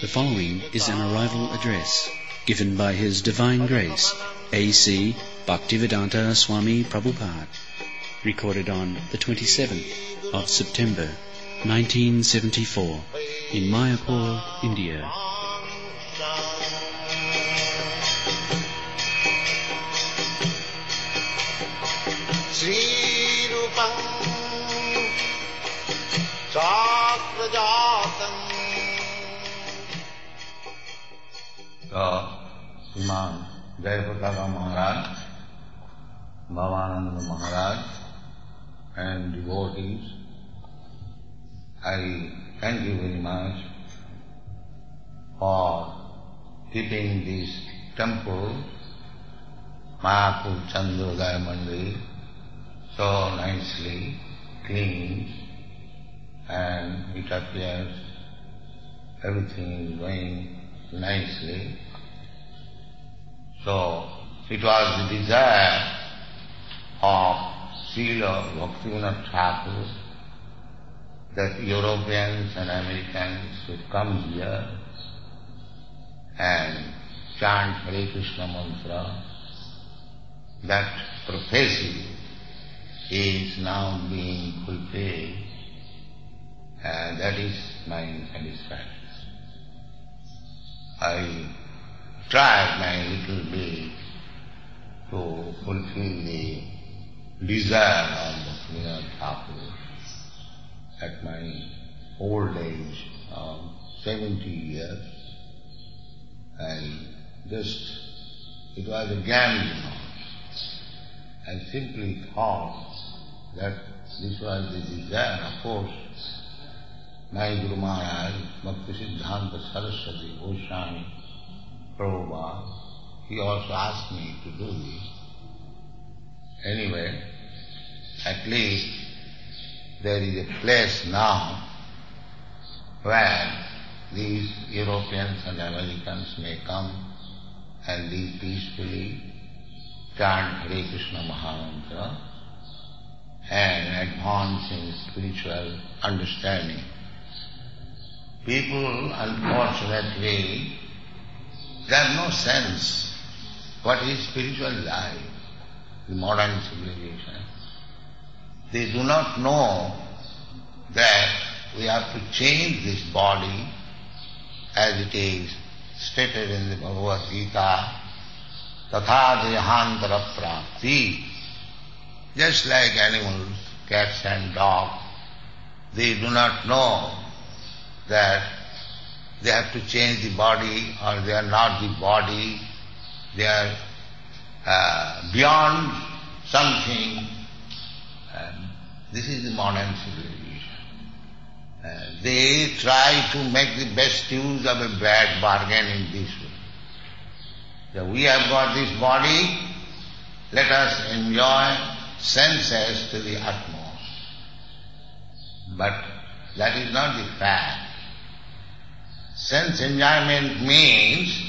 following is an arrival address given by His Divine Grace, A.C. Bhaktivedanta Swami Prabhupada, recorded on the 27th of September 1974 in Mayapur, India. Imam Jayapataka Maharaj, Bhavananda Maharaj and devotees, I thank you very much for keeping this temple, Mayapur Chandrodaya Mandir, so nicely clean, and it appears everything is going nicely. So it was the desire of Srila Bhaktivinoda Thakur that Europeans and Americans should come here and chant Hare Krishna mantra. That prophecy is now being fulfilled, and that is my satisfaction. I tried my little bit to fulfill the desire of Bhaktivinoda Thakur at my old age of 70 years. It was a gamble. I simply thought that this was the desire. Of course, my Guru Maharaj, Bhakti Siddhanta Saraswati Goswami Prabhupada, he also asked me to do this. Anyway, at least there is a place now where these Europeans and Americans may come and live peacefully, chant Hare Krishna Mahamantra and advance in spiritual understanding. People, unfortunately, they have no sense what is spiritual life, the modern civilization. They do not know that we have to change this body as it is stated in the Bhagavad Gita, tatha dehantara prapti. Just like animals, cats and dogs, they do not know that they have to change the body, or they are not the body, they are beyond something. This is the modern civilization. They try to make the best use of a bad bargain in this way. So we have got this body, let us enjoy senses to the utmost. But that is not the fact. Sense enjoyment means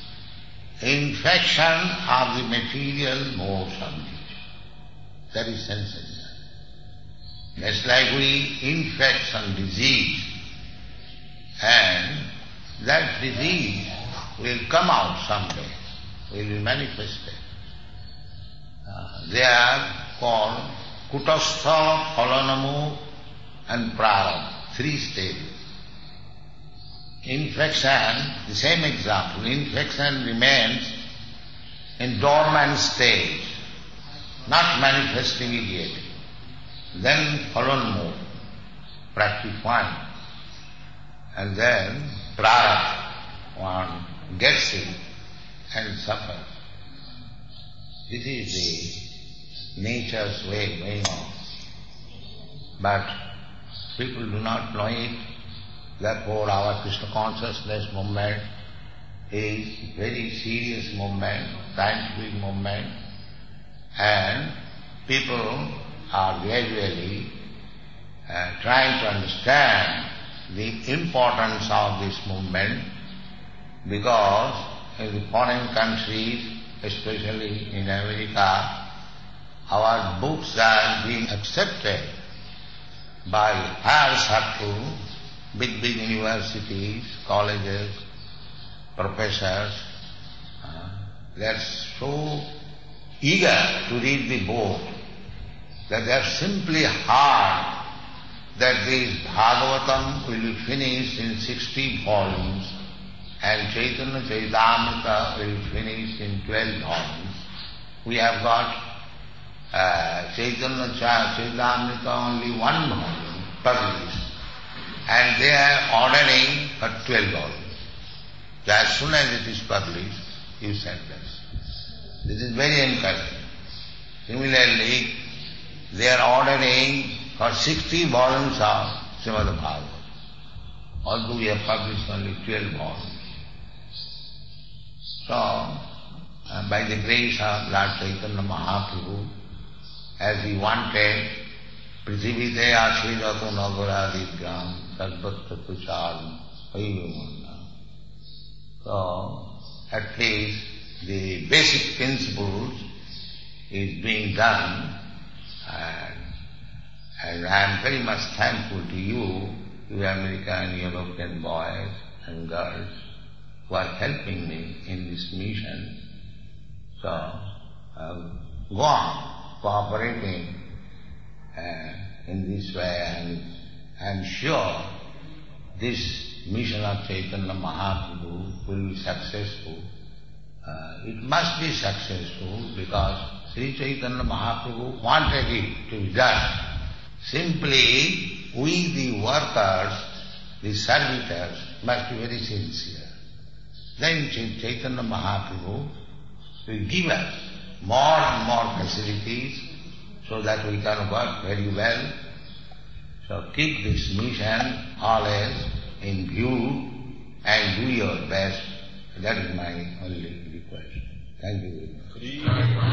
infection of the material motion. That is sense enjoyment. Just like we infect some disease, and that disease will come out someday, will be manifested. They are called Kutastha, Phalanamu and Prarabdha, 3 stages. Infection, the same example, infection remains in dormant stage, not manifesting immediately. Then Phalanmu, practifying, and then Prarabdha, one gets it and suffers. This is the nature's way going on. But people do not know it. Therefore our Krishna consciousness movement is a very serious movement, scientific movement, and people are gradually trying to understand the importance of this movement, because in the foreign countries, especially in America, our books are being accepted by higher circle, big universities, colleges, professors, they are so eager to read the book that they have simply heard that this Bhagavatam will be finished in 60 volumes and Chaitanya Charitamrita will be finished in 12 volumes. We have got Chaitanya Charitamrita only 1 volume published, and they are ordering for 12 volumes. So as soon as it is published, you send us. This is very encouraging. Similarly, they are ordering for 60 volumes of Srimad Bhagavatam, although we have published only 12 volumes. So, by the grace of Lord Chaitanya Mahaprabhu, as he wanted, Prithivite Ashirato Nagaradigram Sarvatra Tucharam Vaivamana. So, at least the basic principles is being done, and I am very much thankful to you American, European boys and girls who are helping me in this mission. So, go on cooperating in this way, and I am sure this mission of Chaitanya Mahaprabhu will be successful. It must be successful because Sri Chaitanya Mahaprabhu wanted it to be done. Simply, we the workers, the servitors, must be very sincere. Then Chaitanya Mahaprabhu will give us more and more facilities so that we can work very well. So keep this mission always in view and do your best. That is my only request. Thank you very much.